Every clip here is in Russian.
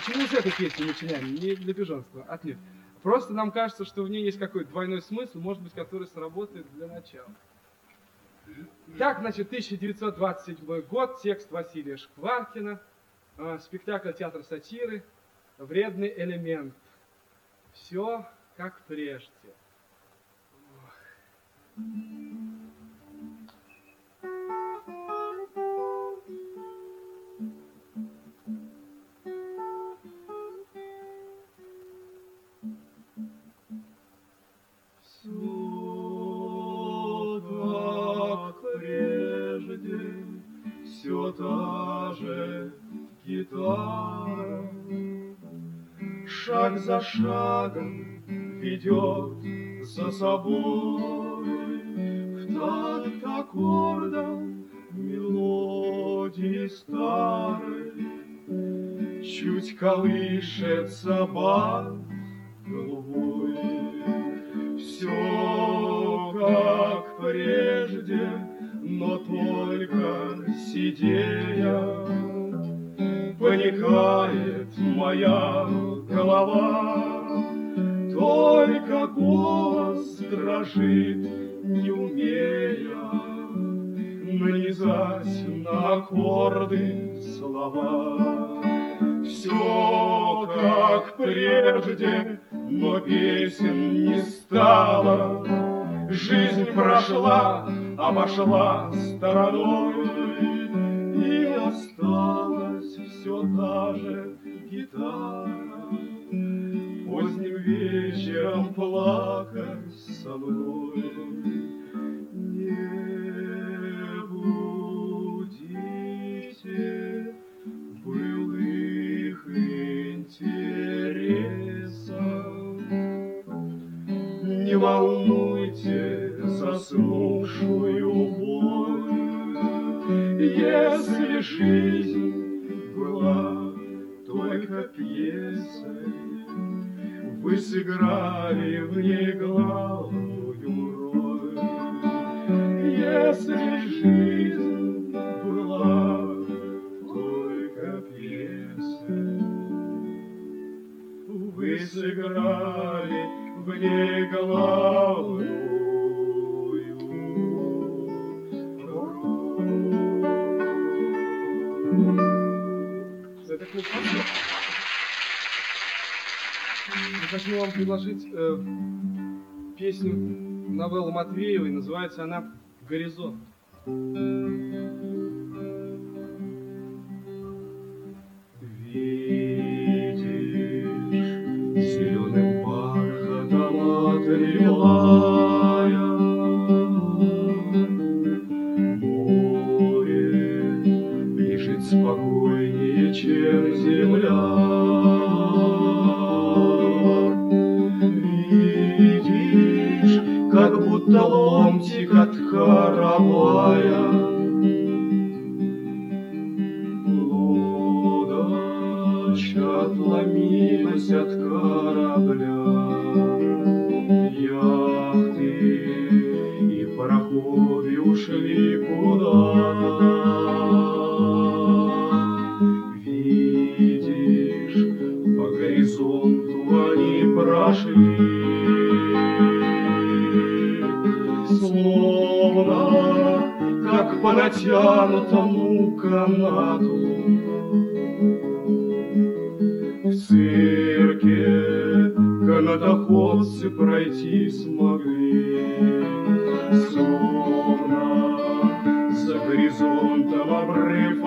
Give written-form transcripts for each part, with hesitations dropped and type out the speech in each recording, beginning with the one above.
Почему с этой песни начинаем? Не для пижонства, отнюдь. Просто нам кажется, что в ней есть какой-то двойной смысл, может быть, который сработает для начала. Так, значит, 1927 год, текст Василия Шкваркина, спектакль театра сатиры «Вредный элемент». Все как прежде. Все та же гитара, шаг за шагом ведет за собой в такт аккордом мелодии старой. Чуть колышется бал голубой, все как прежде, но только сидея паникает моя голова, только голос дрожит, не умея нанизать на аккорды слова. Все как прежде, но песен не стало, жизнь прошла, обошла стороной, и осталась все та же гитара поздним вечером плакать со мной. Не будите былых интересов, не волнуйте заснувшую боль, если жизнь была только пьесой, вы сыграли в ней главную роль. Если жизнь была только пьесой, вы сыграли в ней главную. Это клуб «Концерт». Я хочу вам предложить песню новеллы Матвеевой, называется она «Горизонт». Видишь, зеленым бархатом отливая, море лежит спокойнее, чем земля. Видишь, как будто ломтик от каравая, лодочка отломилась от корабля. Яхты и пароходы ушли куда-то. Видишь, по горизонту они прошли, словно как по натянутому канату. В цирке канатоходцы пройти смогли, словно за горизонтом обрыв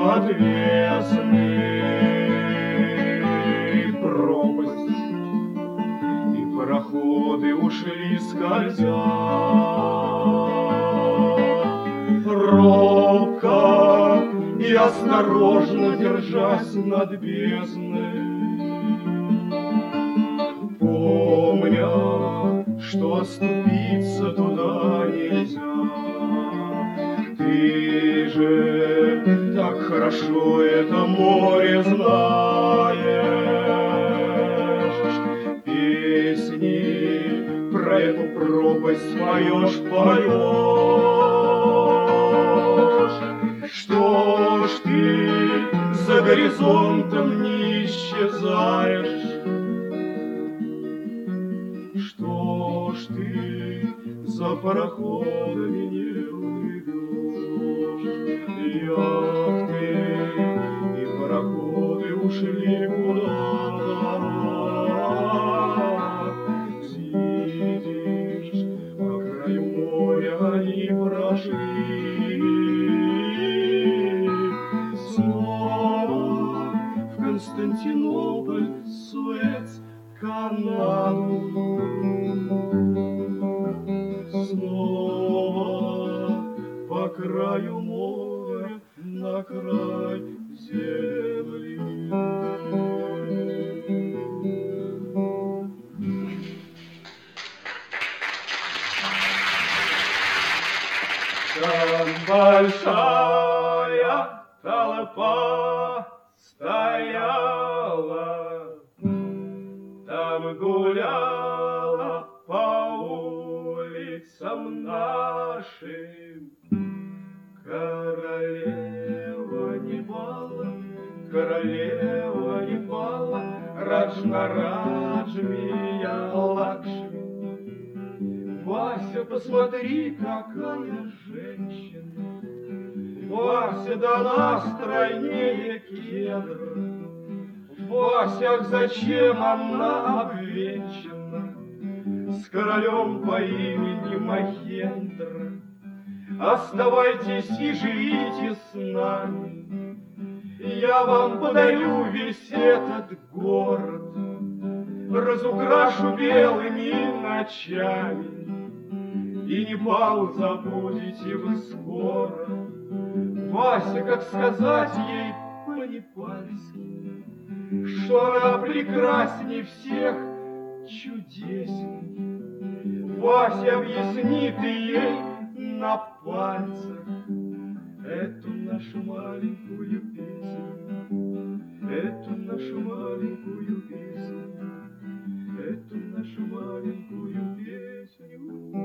отвесный, пропасть, и пароходы ушли скользя. Робко и осторожно держась над бездной, помня, что оступиться туда нельзя. Ты же так хорошо это море знаешь, песни про эту пропасть поешь. Что ж ты за горизонтом не исчезаешь. Что ж ты за пароходами не уйдешь? Яхты и пароходы ушли куда-то. Видишь, по краю моря они прошли. Снова в Константинополь, Суэц, Канаду. Снова по краю моря на край земли. Там большая толпа стояла, там гуляла по улицам нашим королева Непала, королева Непала, Раджна-Раджмия Лакшми. Вася, посмотри, какая женщина, Вася, да она стройнее кедра. Вася, зачем она обвенчана с королем по имени Махендра? Оставайтесь и живите с нами, я вам подарю весь этот город, разукрашу белыми ночами, и Непал забудете вы скоро. Вася, как сказать ей по-непальски, что она прекрасней всех чудесней. Вася, объясни ты ей на пальцах эту нашу маленькую песню, эту нашу маленькую песню, эту нашу маленькую песню.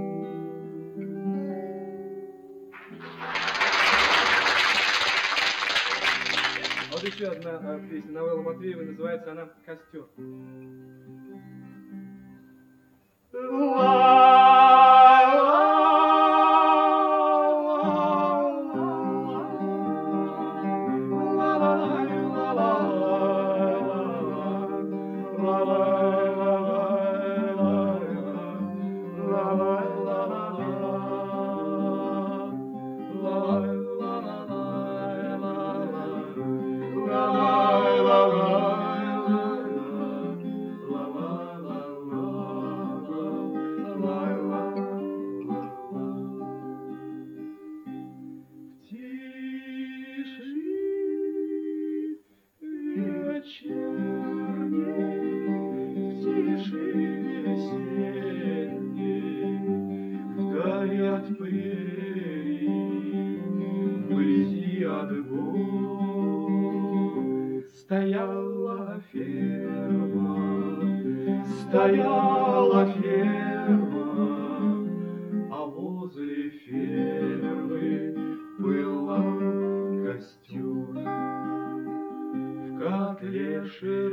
Вот еще одна песня Новеллы Матвеевой, называется она «Костер». Стояла ферма, стояла ферма, а возле фермы пылал костер. В котле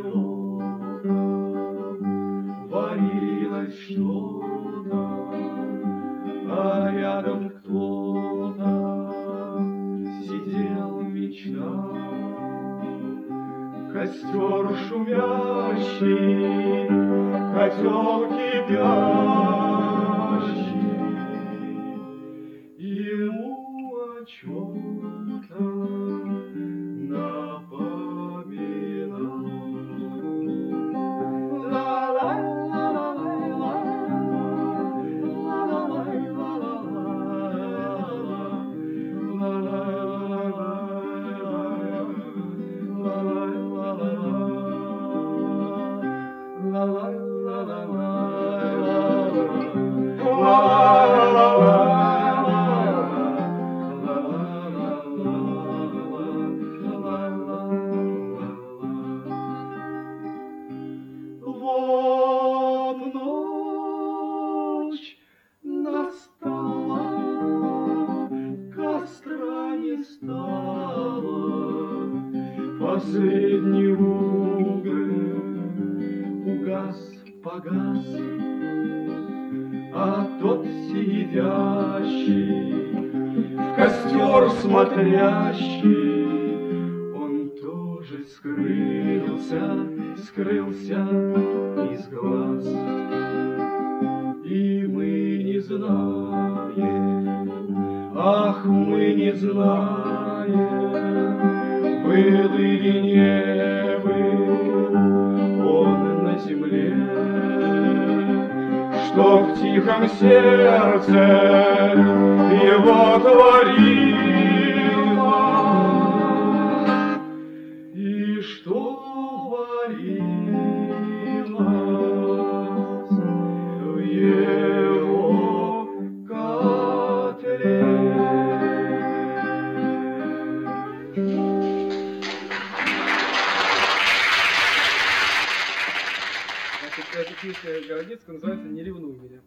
широком варилось что-то, а рядом кто-то сидел, мечтал. Костер шумящий, котел кипящий, ему о чем-то напоминал. Вот ночь настала, костра не стало, последний уголь погас, а тот сидящий, в костер смотрящий, он тоже скрылся из глаз. И мы не знаем, ах, мы не знаем, был или не был он на земле, что в тихом сердце его творило, и что творилось в его котле. Эта песня Городецкого называется «Не ревнуй меня».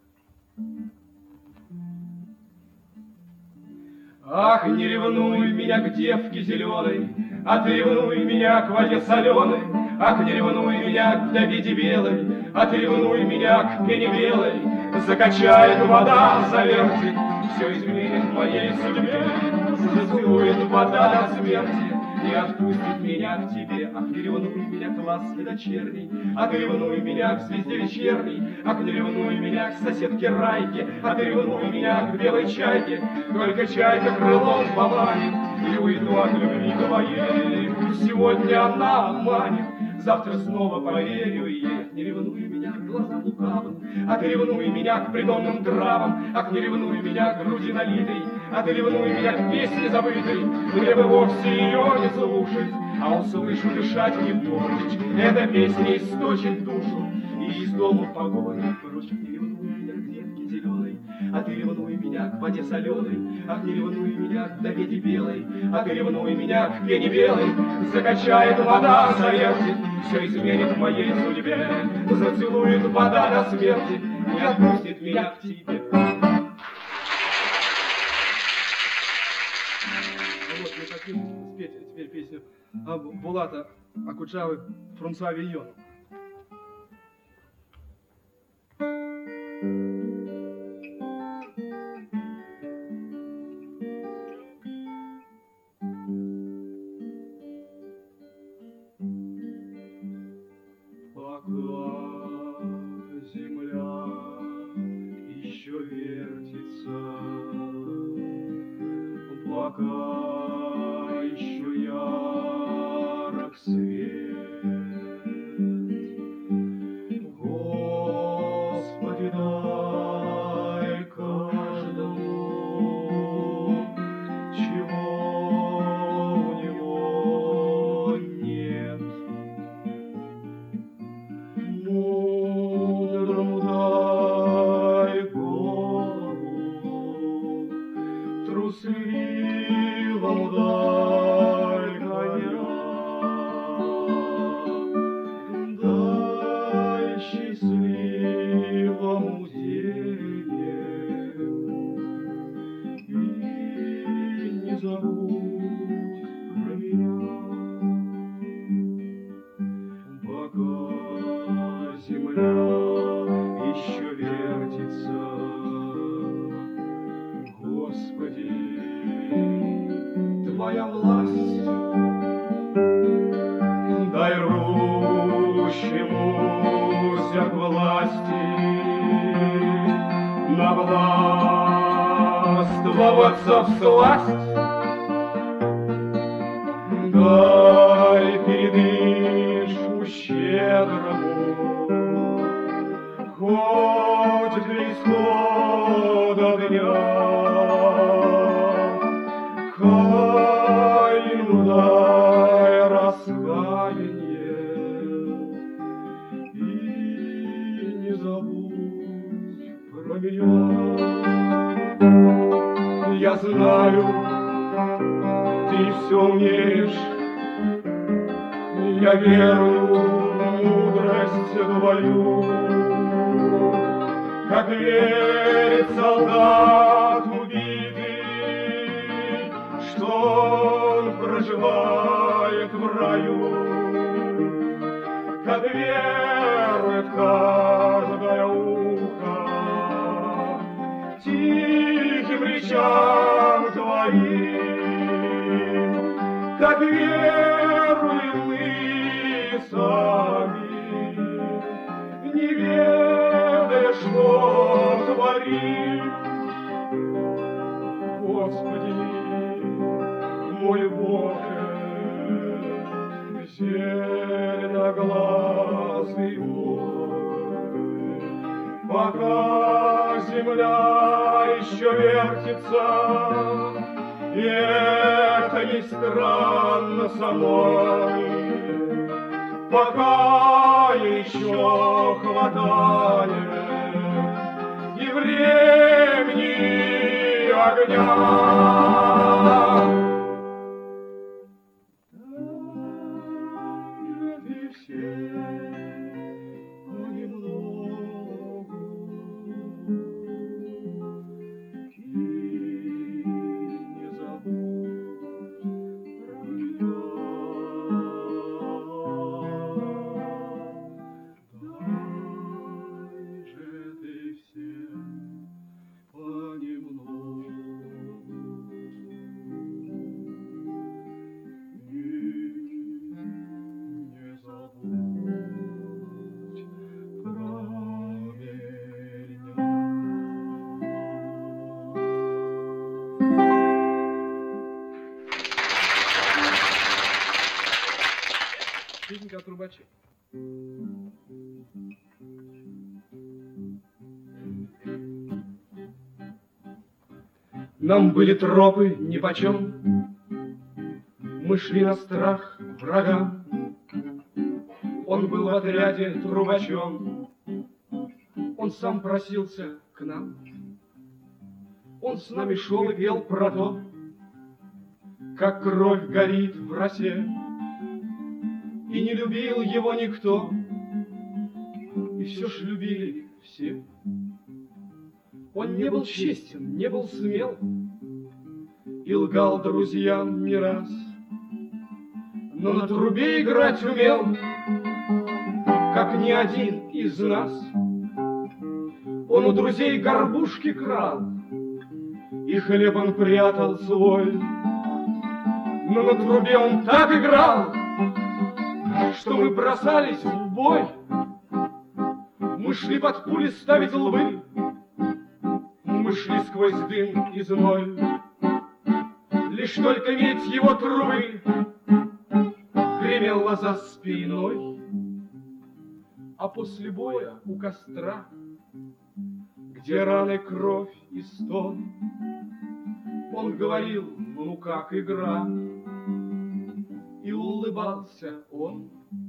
Ах, не ревнуй меня к девке зеленой, а ты ревнуй меня к воде соленой. Ах, не ревнуй меня к добеде белой, а ты ревнуй меня к пене белой. Закачает вода, завертит, все изменит в моей судьбе. Зацелует вода до смерти и отпустит меня к тебе. Ах, не ревнуй меня к ласке дочерней, а ты ревнуй меня к звезде вечерней. Ах, не ревнуй меня к соседке Райке, а ты ревнуй меня к белой чайке. Только чайка крылом поманит, и уйду от любви твоей. Пусть сегодня она обманет, завтра снова поверю ей. Не ревнуй меня к глазам лукавым, а ты ревнуй меня к придонным травам. Ах, не ревнуй меня к груди налитой, а ты ревнуй меня к песне забытой. Мне бы вовсе ее не слушать, а услышу дышать не вдоволь. Эта песня источит душу, и из дома в погоне прочь. Не ревнуй меня к девке зеленой, а ты ревнуй меня к воде соленой. Ах, не ревнуй меня к добеде белой, а ты ревнуй меня к пене белой. Закачает вода, завертит, все изменит в моей судьбе. Зацелует вода до смерти и отпустит меня к тебе. Вот мы хотим спеть теперь песню Булата Акуджавы «Фрунза Авиньона». Пока земля еще вертится, пока еще ярок свет, Господи, дай каждому, чего у него нет. Мудрому дай голову, трусливому дай коня, дай счастливому денег и не забудь про меня. Пока земля еще вертится, Господи, Твоя власть. Дай рвущемуся к власти навластвоваться всласть. Дай передышку щедрому, хоть для исхода дня. Каину дай раскаяние и не забудь про меня. Я знаю, ты все умеешь, я верую в мудрость твою, как верит солдат убитый, что он проживает в раю, как верует, как плечам твоим, как веруем мы сами, не ведая, что творим. Господи, мой Боже, зеленоглазый мой, пока земля еще вертится, и это не странно со мной, пока еще хватает и времени, и огня. Песенка о трубаче. Нам были тропы нипочем, мы шли на страх врага. Он был в отряде трубачом, он сам просился к нам. Он с нами шел и пел про то, как кровь горит в росе, и не любил его никто, и все ж любили все. Он не был честен, не был смел, и лгал друзьям не раз, но на трубе играть умел, как ни один из нас. Он у друзей горбушки крал, и хлеб он прятал свой, но на трубе он так играл, что мы бросались в бой. Мы шли под пули ставить лбы, мы шли сквозь дым и зной. Лишь только медь его трубы гремела за спиной. А после боя у костра, где раны, кровь и стон, он говорил: ну как игра? И улыбался он.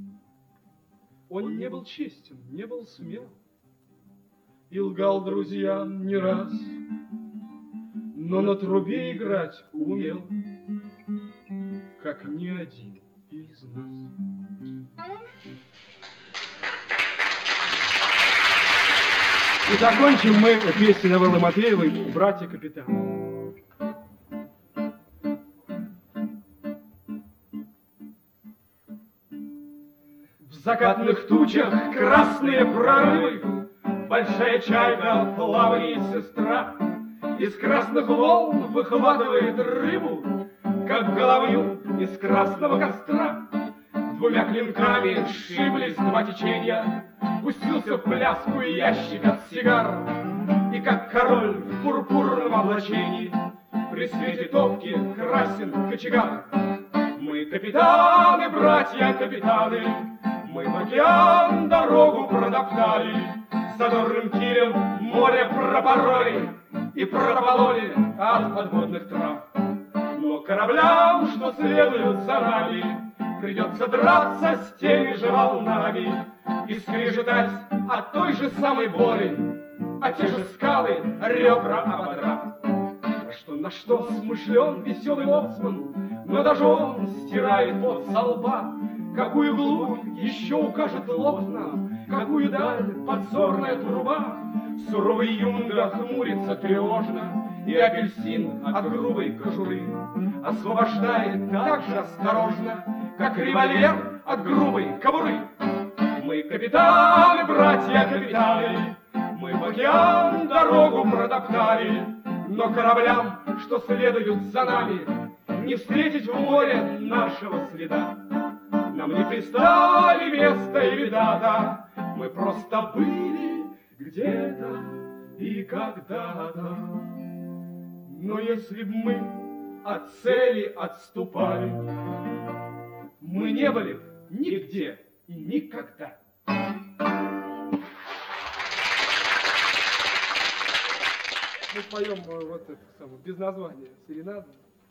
Он не был честен, не был смел, и лгал друзьям не раз, но на трубе играть умел, как ни один из нас. И закончим мы песню Новеллы Матвеевой «Братья капитаны». В закатных тучах красные прорывы, большая чайка, плавает сестра, из красных волн выхватывает рыбу, как головню из красного костра. Двумя клинками сшиблись два течения, пустился в пляску ящик от сигар, и как король в пурпурном облачении при свете топки красен кочегар. Мы капитаны, братья капитаны, мы в океан дорогу протоптали, задорным килем море пропороли и пропололи от подводных трав. Но кораблям, что следуют за нами, придется драться с теми же волнами и скрежетать от той же самой боли, а те же скалы ребра ободрав. На что смышлен веселый лоцман, но даже он стирает пот со лба. Какую глубь еще укажет лоб нам, какую даль подзорная труба. Суровый юнга хмурится тревожно, и апельсин от грубой кожуры освобождает так же осторожно, как револьвер от грубой кобуры. Мы капитаны, братья капитаны, мы в океан дорогу протоптали, Но кораблям, что следуют за нами, не встретить в море нашего следа. Нам не пристали место или дата, мы просто были где-то и когда-то. Но если б мы от цели отступали, мы не были б нигде и никогда. Мы поем вот это самое, без названия, серенаду.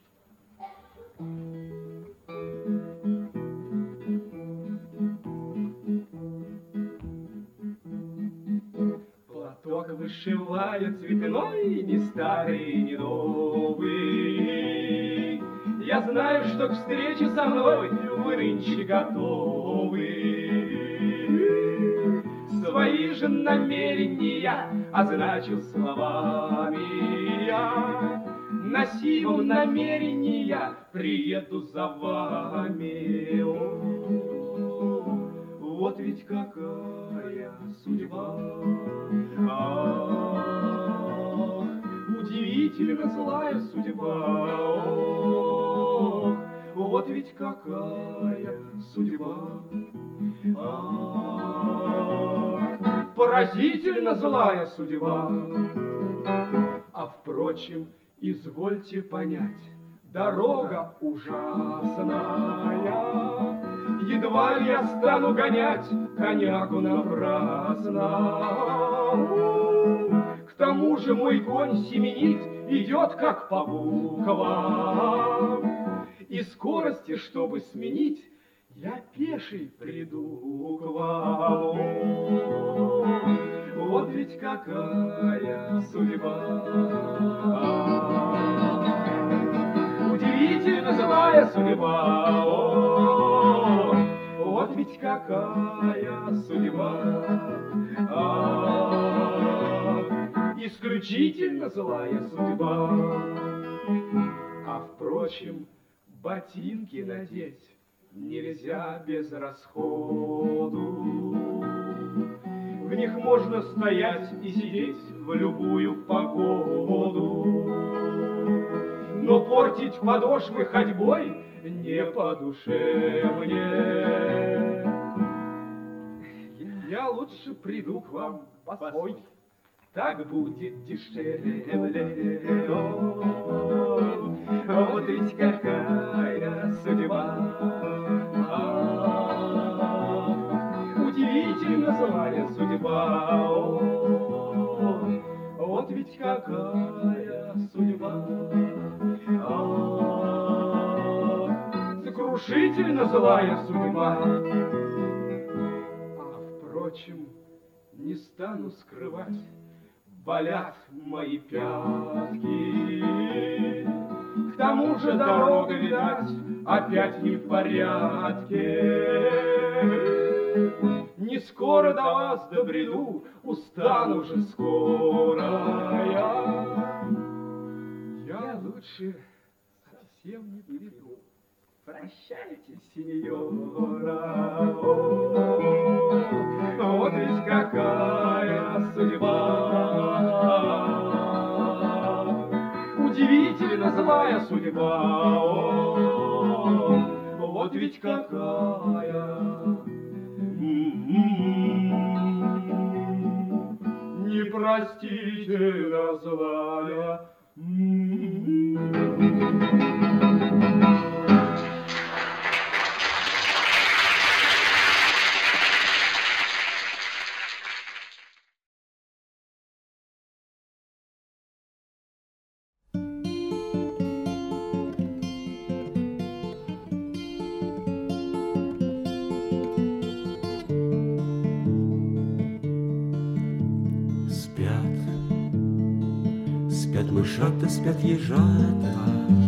Платок вышивает цветной, ни старый, ни новый. Я знаю, что к встрече со мной вы нынче готовы. Свои же намерения означил словами я. На силу намерения приеду за вами. О, вот ведь какая судьба. Ах, удивительно злая судьба. О, вот ведь какая судьба. Ах, поразительно злая судьба. А впрочем, извольте понять, дорога ужасная. Едва ли я стану гонять конягу напрасно. К тому же мой конь семенит, идет как по буквам. И скорости, чтобы сменить, я пеший приду к вам. Вот ведь какая судьба. Удивительно злая судьба. О, вот ведь какая судьба. Исключительно злая судьба. А впрочем, ботинки надеть нельзя без расходу. В них можно стоять и сидеть в любую погоду. Но портить подошвы ходьбой не по душе мне. Я лучше приду к вам босой, так будет дешевле. Вот ведь какая судьба. Удивительно злая судьба. Вот ведь какая судьба. Сокрушительно злая судьба. А впрочем, не стану скрывать, болят мои пятки. К тому же дорога, видать, опять не в порядке. Не скоро до вас добреду, устану же скоро я лучше совсем не приду. Прощайте, сеньора. Вот ведь какая судьба. Удивительно злая судьба. Вот ведь какая. Непростительно злая. Спят мышата, спят ежата,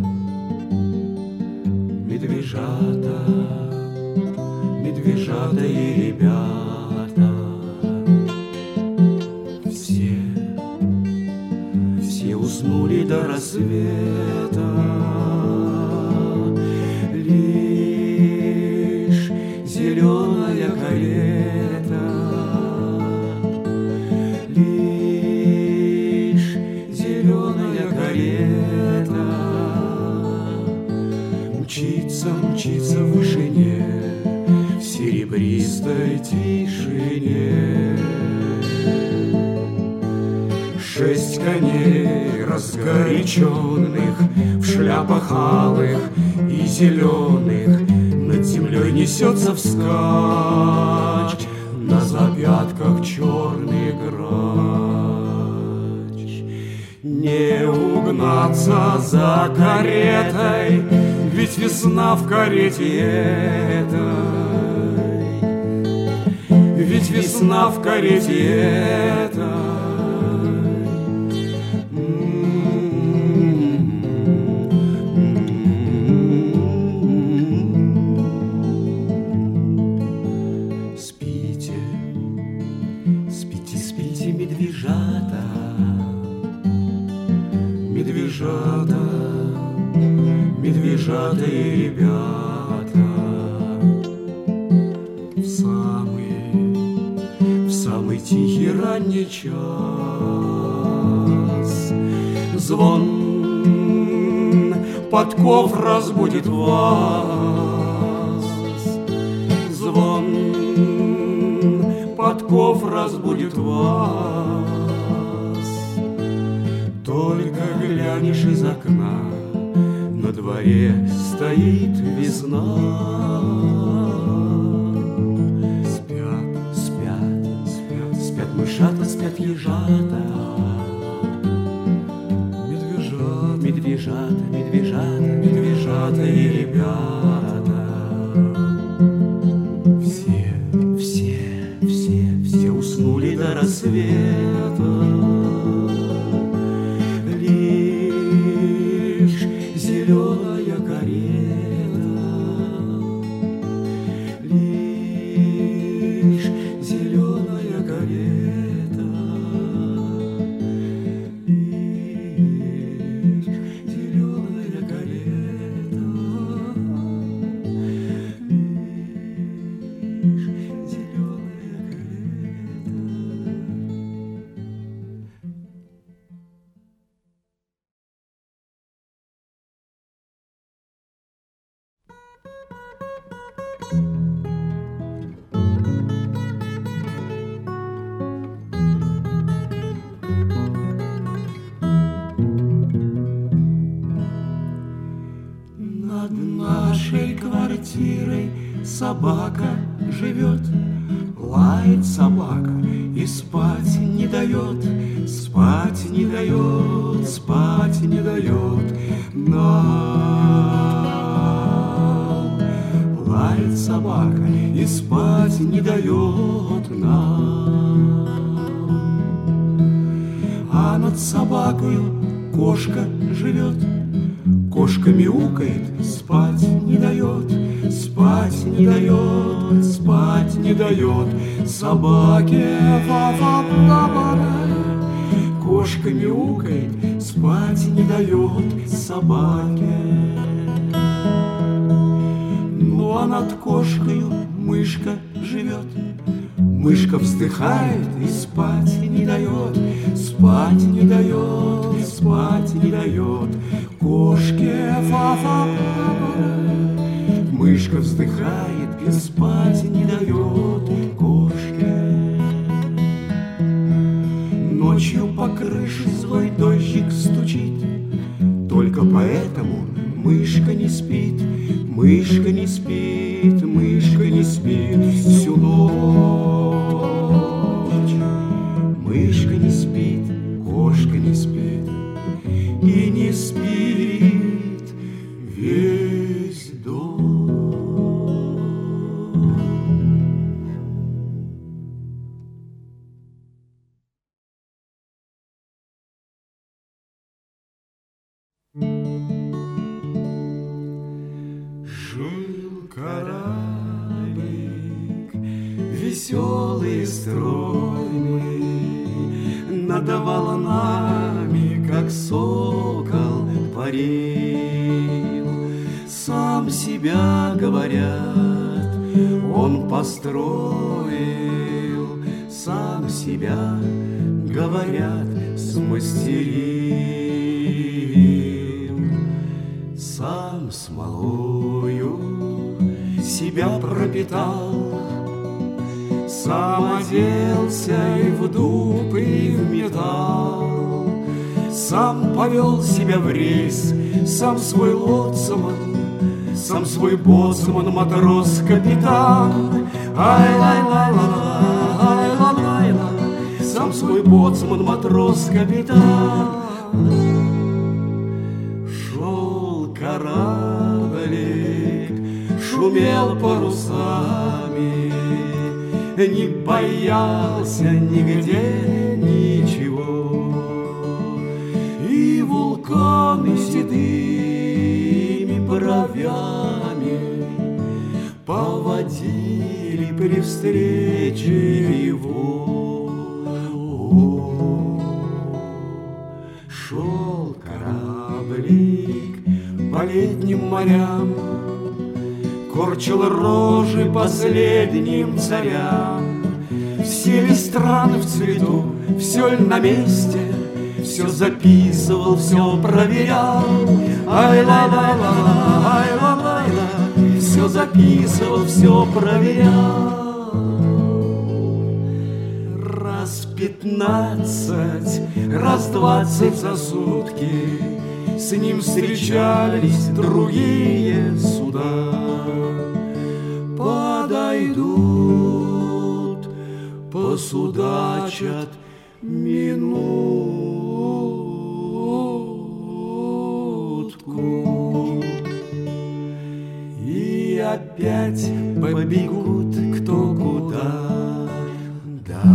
медвежата, медвежата и ребята. Все уснули до рассвета. Лишь зеленая карета, зеленая карета серебристой тишине. 6 коней разгоряченных в шляпах алых и зеленых над землей несется вскачь, на запятках черный грач. Не угнаться за каретой, ведь весна в карете этой, ведь весна в карете этой. Медвежата и ребята в самый тихий ранний час звон подков разбудит вас. Звон подков разбудит вас. Только глянешь из окна, на дворе стоит весна. Спят, спят, спят, спят мышата, спят ежата. Медвежата, медвежата, медвежата, медвежата и ребята. Все уснули до рассвета. Зеленая карета, лишь зеленая карета, лишь зеленая карета, лишь зеленая карета. Над нашей квартирой собака живет, лает собака и спать не дает, спать не дает, спать не дает нам. Лает собака и спать не дает нам. А над собакою кошка живет, кошка мяукает, спать не дает, спать не дает, спать не дает собаке. Кошка мяукает, спать не дает собаке. Ну а над кошкою мышка живет, мышка вздыхает и спать не дает, спать не дает, спать не дает кошке. Мышка вздыхает и спать не дает кошке. Ночью по крыше злой дождик стучит, только поэтому мышка не спит, мышка не спит, мышка не спит всю ночь. Мышка не спит, кошка не спит и не спит весь дом. Жил кораблик веселый и стройный, над волнами, как сокол, парил. Сам себя, говорят, он построил, сам себя, говорят, смастерил. Сам смолою себя пропитал, Сам оделся и в дуб, и в металл, сам повел себя в рейс, сам свой лоцман, сам свой боцман, матрос, капитан. Ай-лай-лай-ла-ла, ай-ла-лай-ла, сам свой боцман, матрос, капитан. Шел кораблик, шумел парусами, не боялся нигде ничего, и вулканы седыми бровями поводили при встрече его. Шел кораблик по летним морям, корчил рожи последним царям. Все ли страны в цвету, все ли на месте, все записывал, все проверял. Ай-ла-ла-ла, ай-ла-ла-ла, все записывал, все проверял. Раз 15, раз 20 за сутки с ним встречались другие суда. Подойдут, посудачат минутку и опять побегут кто куда. Да,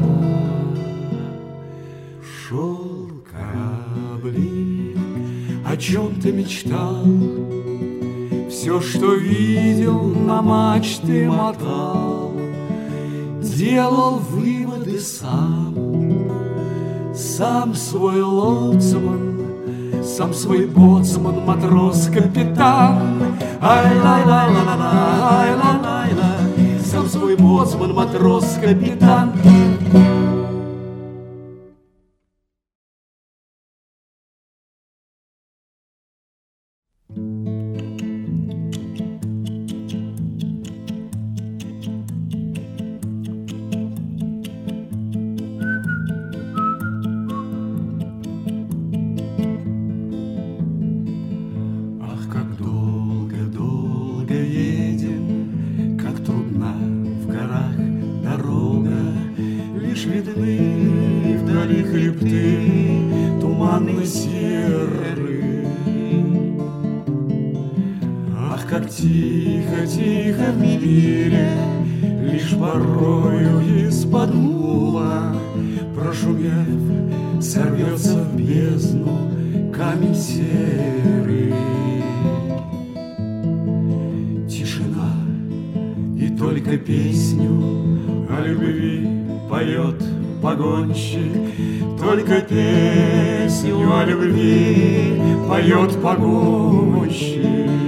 шел кораблик, о чем ты мечтал, все, что видел, на мачты мотал, делал выводы сам, сам свой лоцман, сам свой боцман, матрос, капитан. Ай-лай-лай-ла-ла-ла, ай-лай-лай-ла, сам свой боцман, матрос, капитан. Видны вдали хребты туманно-серые. Ах, как тихо-тихо в мире, лишь порою из-под мула, прошумев, сорвется в бездну камень серый. Тишина, и только песню о любви поет погонщик, только песню о любви поет погонщик.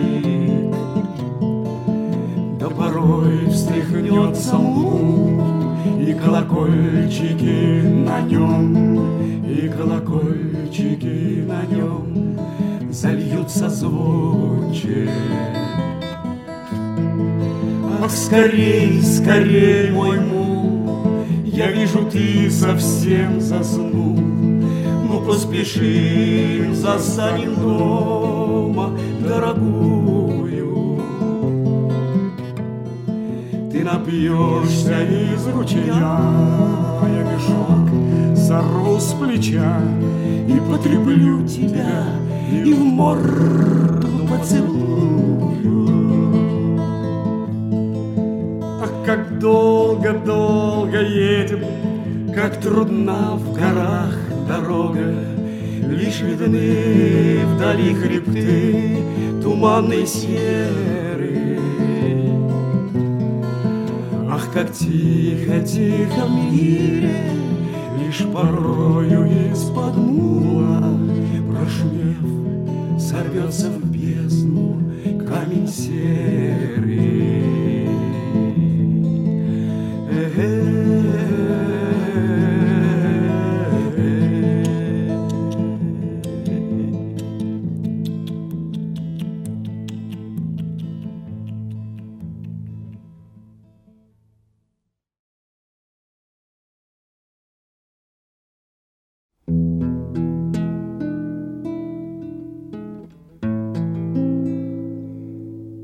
Да порой встряхнется мул, и колокольчики на нем, и колокольчики на нем зальются звонче. Ах, скорей, скорей, мой мул, я вижу, ты совсем заснул. Ну, поспеши, застанем дома дорогую. Ты напьешься из ручья, я мешок сорву с плеча и потреплю тебя, и в морду поцелую. Ах, как долго-долго едем, как трудна в горах дорога, лишь видны вдали хребты туманные серые. Ах, как тихо-тихо в мире, лишь порою из-под мула, прошумев, сорвется в бездну камень серый.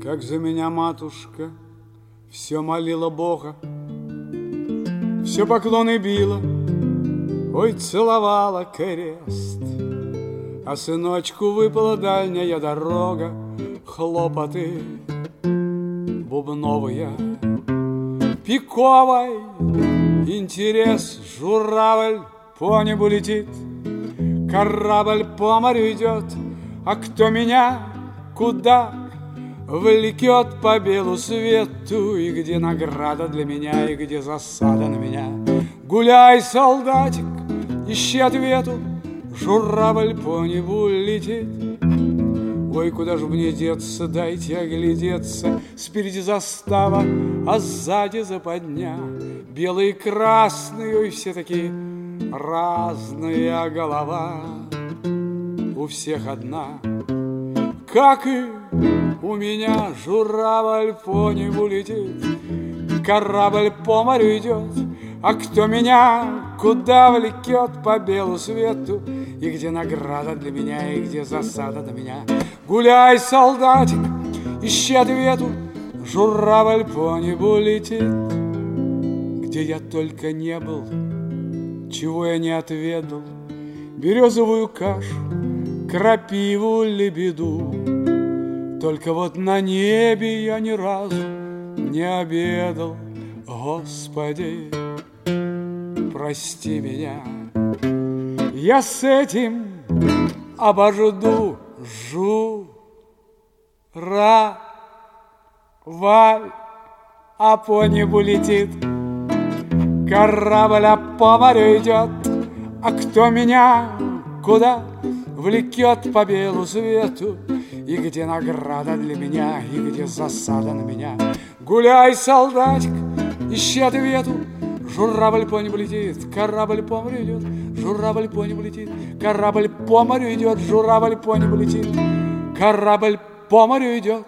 как за меня матушка все молила Бога, все поклоны била, ой, целовала крест. А сыночку выпала дальняя дорога, хлопоты бубновые, пиковой интерес. Журавль по небу летит, корабль по морю идет, а кто меня куда влекет по белу свету? И где награда для меня, и где засада на меня? Гуляй, солдатик, ищи ответу, журавль по небу летит. Ой, куда же мне деться, дайте оглядеться. Спереди застава, а сзади западня. Белые и красные, ой, все такие разные, а голова у всех одна. Как и у меня, журавль по небу летит, корабль по морю идет, а кто меня куда влекет по белу свету? И где награда для меня, и где засада на меня? Гуляй, солдатик, ищи ответу, журавль по небу летит. Где я только не был, чего я не отведал, березовую кашу, крапиву, лебеду. Только вот на небе я ни разу не обедал. Господи, прости меня, я с этим обожду журавль, а по небу летит, корабль, а по морю идет, а кто меня куда влекет по белу свету? И где награда для меня, и где засада на меня? Гуляй, солдатик, ищи ответу, журавль по небу летит, корабль по морю идет, журавль по небу летит, корабль по морю идет, журавль по небу летит, корабль по морю идет.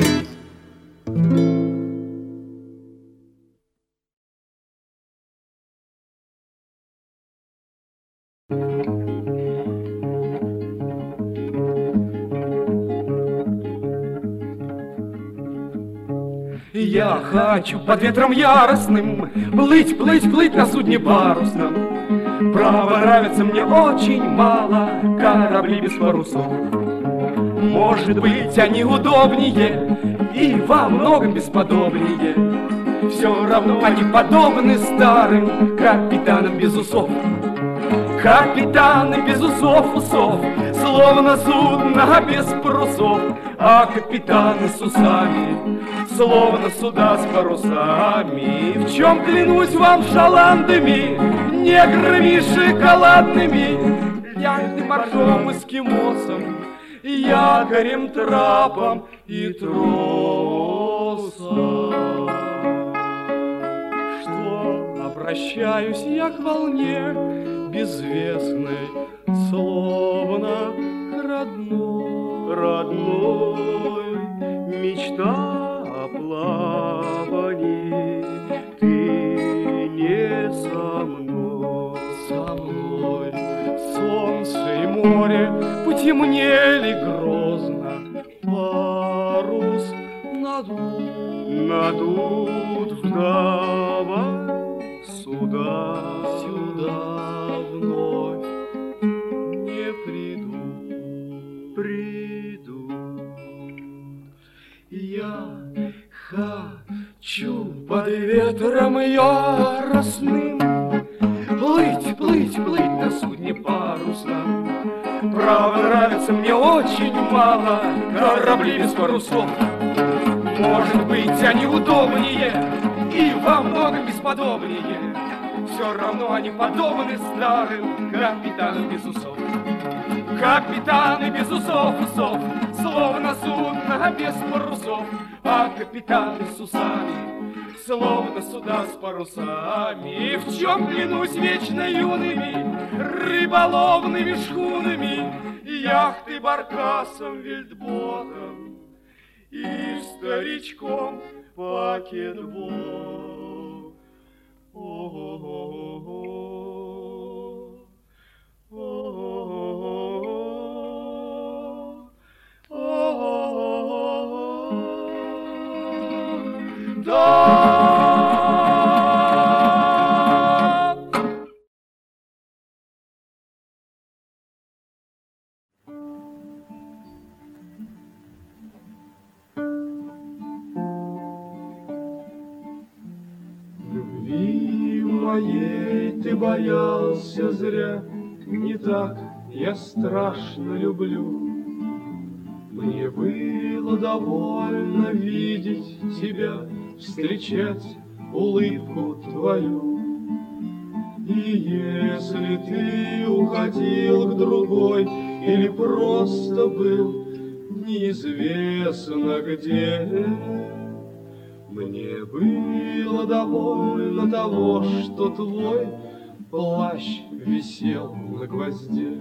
Я хочу под ветром яростным плыть, плыть, плыть на судне парусном. Право, нравится мне очень мало корабли без парусов. Может быть, они удобнее и во многом бесподобнее. Все равно они подобны старым капитанам без усов. Капитаны без усов, словно судно без парусов, а капитаны с усами, словно суда с парусами. В чем, клянусь вам, шаландами, неграми шоколадными, яхтным моржом, эскимосом, якорем, трапом и тросом. Что обращаюсь я к волне безвестной, словно к родной, мечта о плавании. Ты не со мной, солнце и море потемнели грозно, парус надут вдоволь, сюда вновь не придут. Я хочу под ветром яростным плыть, плыть, плыть на судне парусном. Право, нравится мне очень мало корабли без парусов. Может быть, они удобнее и во многом бесподобнее. Все равно они подобны старым капитанам без усов. Капитаны без усов, словно судно без парусов, а капитаны с усами, словно суда с парусами. В чем, клянусь, вечно юными рыболовными шхунами, яхты баркасом, вельтботом и старичком пакетбот. моей ты боялся зря, не так я страшно люблю. Мне было довольно видеть тебя, встречать улыбку твою. И если ты уходил к другой или просто был неизвестно где, мне было довольно того, что твой плащ висел на гвозде.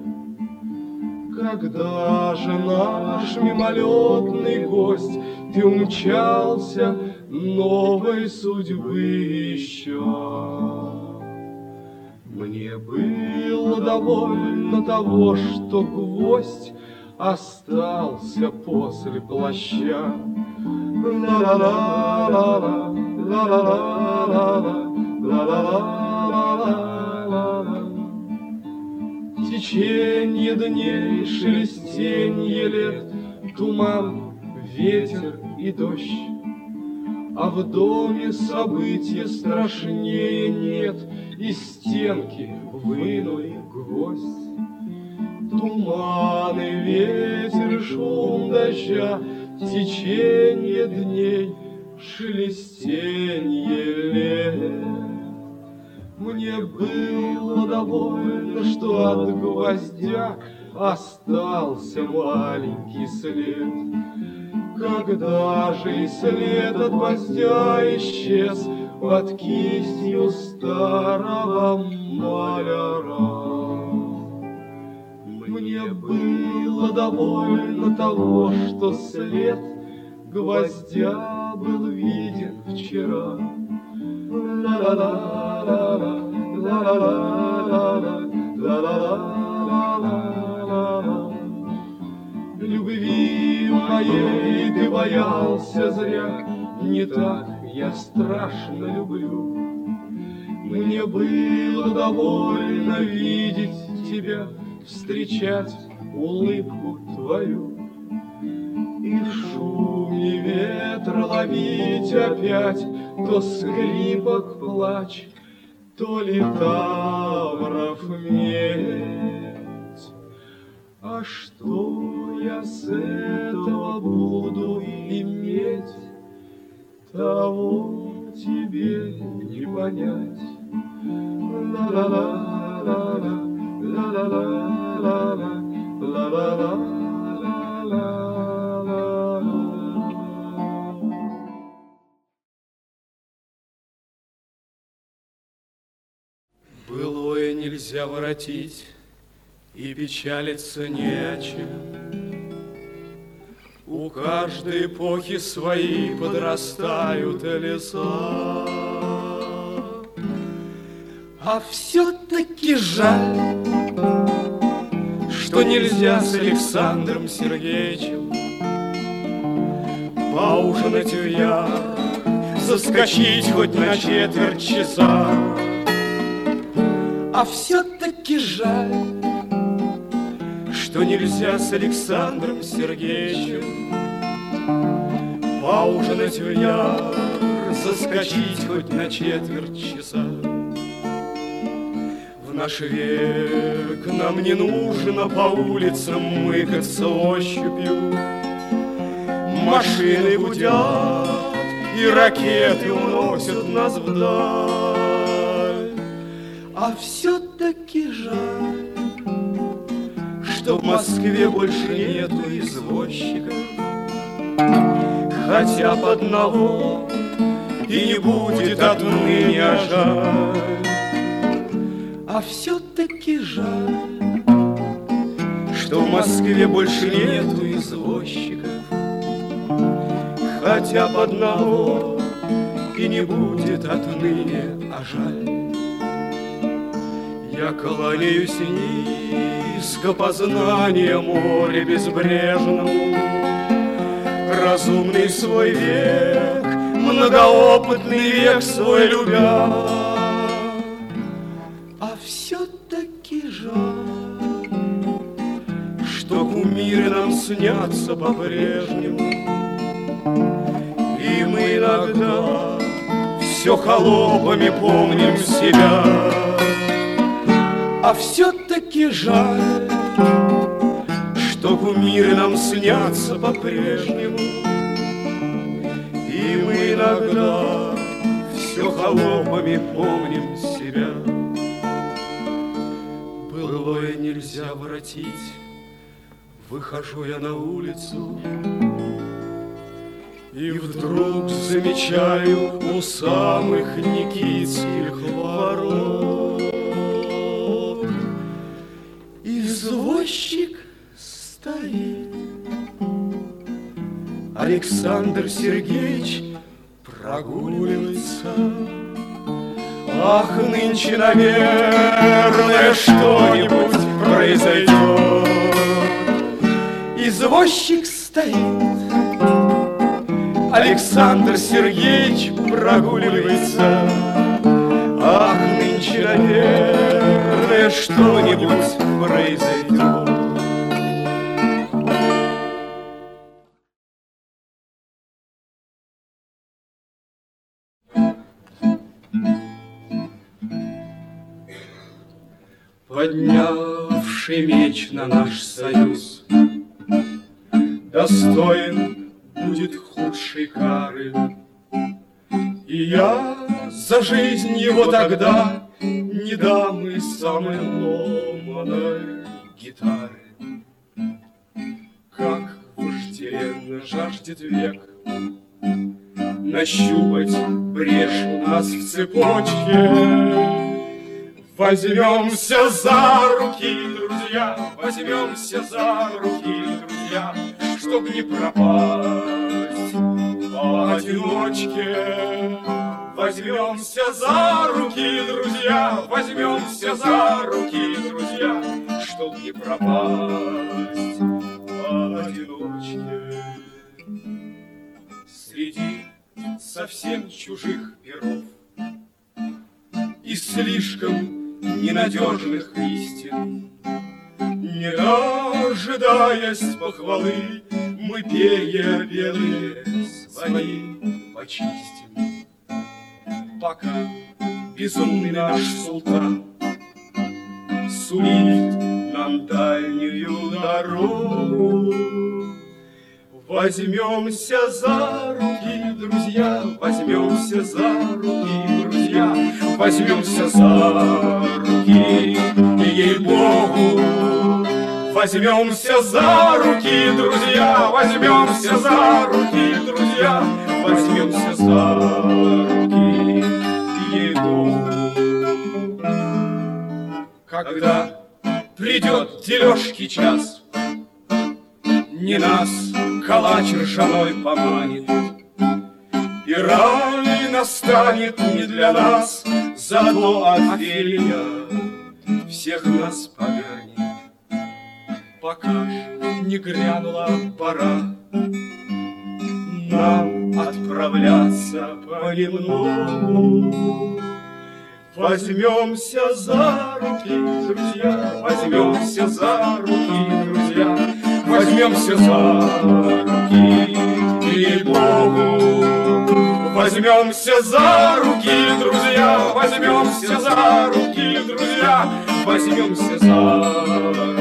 Когда же наш мимолетный гость, ты умчался новой судьбы ища. Мне было довольно того, что гвоздь остался после плаща. Ла-ла-ла-ла-ла, ла-ла-ла-ла-ла, ла-ла-ла-ла-ла-ла. Теченье дней, шелестенье лет, туман, ветер и дождь. А в доме события страшнее нет, из стенки вынули гвоздь. Туман и ветер, шум дождя, теченье дней, шелестенье лет. Мне было довольно, что от гвоздя остался маленький след. Когда же и след от гвоздя исчез под кистью старого маляра, мне было довольно того, что след гвоздя был виден вчера. Ла-ла-ла-ла-ла, ла-ла-ла-ла-ла, ла-ла-ла-ла-ла. Любви моей ты боялся зря, не так я страшно люблю. Мне было довольно видеть тебя, встречать улыбку твою. И в шуме ветра ловить опять то скрипок плач, то литавров медь. А что я с этого буду иметь, того тебе не понять. Ла-ла-ла-ла-ла, ла-ла-ла-ла-ла, ла-ла-ла-ла-ла. Былое нельзя воротить, и печалиться не о чем. У каждой эпохи свои подрастают леса. А все-таки жаль, что нельзя с Александром Сергеевичем поужинать в яр, заскочить хоть на четверть часа. А все-таки жаль, что нельзя с Александром Сергеевичем поужинать в яр, заскочить хоть на четверть часа. В наш век нам не нужно по улицам мыкаться ощупью. Машины гудят, и ракеты уносят нас вдаль. А все-таки жаль, что в Москве больше нету извозчиков, хотя бы одного и не будет отныне, а жаль. А все-таки жаль, что в Москве больше нету извозчиков, хотя бы одного и не будет отныне, а жаль. Я кланяюсь низко познания моря безбрежному, разумный свой век, многоопытный век свой любя. А все-таки жаль, что кумиры нам снятся по-прежнему, и мы иногда все холопами помним себя. А все-таки жаль, что кумиры нам снятся по-прежнему, и мы иногда все холопами помним себя. Былое нельзя воротить, выхожу я на улицу, и вдруг замечаю у самых Никитских ворот извозчик стоит. Александр Сергеевич прогуливается. Ах, нынче, наверное, что-нибудь произойдет. Извозчик стоит, Александр Сергеевич прогуливается. Ах, нынче, наверное, что-нибудь произойдет. Поднявший меч на наш союз достоин будет худшей кары. И я за жизнь его тогда не дам и самой ломаной гитары. Как вожделенно жаждет век нащупать брешь у нас в цепочке. Возьмемся за руки, друзья, возьмемся за руки, друзья, чтоб не пропасть поодиночке. Возьмемся за руки, друзья, возьмемся за руки, друзья, чтоб не пропасть поодиночке. Среди совсем чужих миров и слишком ненадежных истин, не дожидаясь похвалы, мы перья белые свои почистим. Пока безумный наш султан сулит нам дальнюю дорогу, возьмемся за руки, друзья, возьмемся за руки, друзья, возьмемся за руки, ей-богу. Возьмемся за руки, друзья, возьмемся за руки, друзья, возьмемся за руки, ей-богу. Когда придет дележки час, не нас калач ржаной поманит, и рай настанет не для нас, зато Офелия всех нас поганит. Пока не грянула пора нам отправляться понемногу, возьмемся за руки, друзья, возьмемся за руки, друзья, возьмемся за руки, ей-богу. Возьмемся за руки, друзья, возьмемся за руки, друзья, возьмемся за руки.